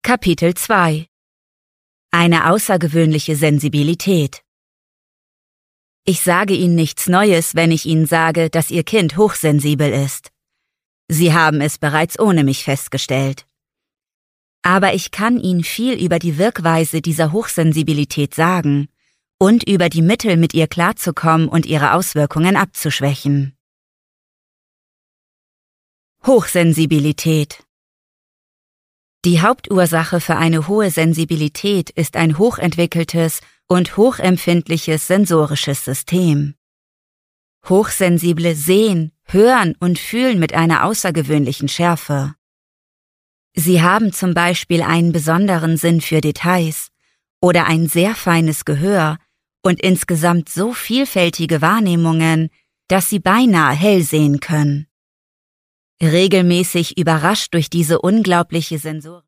Kapitel 2 Eine außergewöhnliche Sensibilität. Ich sage Ihnen nichts Neues, wenn ich Ihnen sage, dass Ihr Kind hochsensibel ist. Sie haben es bereits ohne mich festgestellt. Aber ich kann Ihnen viel über die Wirkweise dieser Hochsensibilität sagen und über die Mittel, mit ihr klarzukommen und ihre Auswirkungen abzuschwächen. Hochsensibilität. Die Hauptursache für eine hohe Sensibilität ist ein hochentwickeltes und hochempfindliches sensorisches System. Hochsensible sehen, hören und fühlen mit einer außergewöhnlichen Schärfe. Sie haben zum Beispiel einen besonderen Sinn für Details oder ein sehr feines Gehör und insgesamt so vielfältige Wahrnehmungen, dass sie beinahe hell sehen können. Regelmäßig überrascht durch diese unglaubliche Sensorik